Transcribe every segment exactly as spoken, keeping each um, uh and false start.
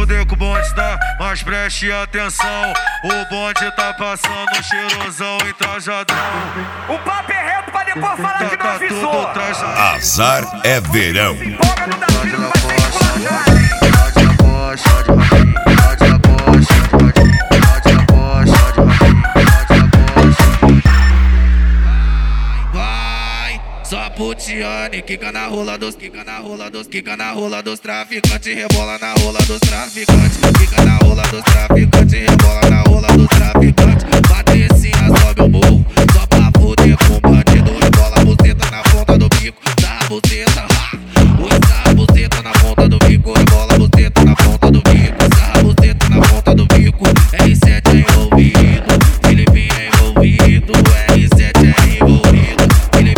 fuder com o bonde tá, mas preste atenção. O bonde tá passando cheirosão e trajadão. O papo é reto pra depois falar tá, que não avisou. Azar é verão. Empolga no Davi, vai ser esculachado. Só putiane, quica na rola dos, quica na rola dos, quica na rola dos traficantes, rebola na rola dos traficantes, quica na rola dos traficantes, rebola na rola dos traficantes. Patricinha sobe o morro, só pra fuder com bandido, rebola a buceta na ponta do bico, dá a buceta, ha! Usa a buceta na ponta do bico, rebola a buceta na ponta do bico, usa a buceta na ponta do bico. R sete é envolvido, Felipe é envolvido, R sete é envolvido.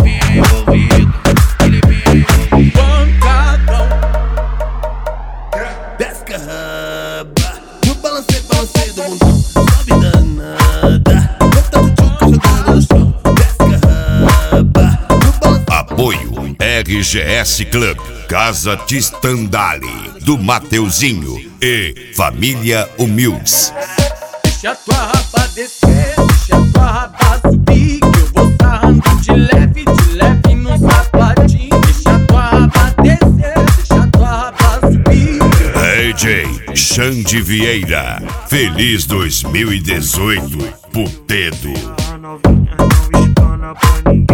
No balancei, balancei do mundão, sobe danada. Bota do tchuca jogando no chão, descarraba. Apoio R G S Club, Casa Tistandali, do Mateuzinho e Família Humildes. Deixa tua raba descer, deixa tua raba subir, que eu vou sarrando de leve, de leve no sapatinho. Deixa tua raba descer, deixa tua raba subir. D J Xande Vieira, feliz dois mil e dezoito, Putedo. A novinha não espana pra ninguém.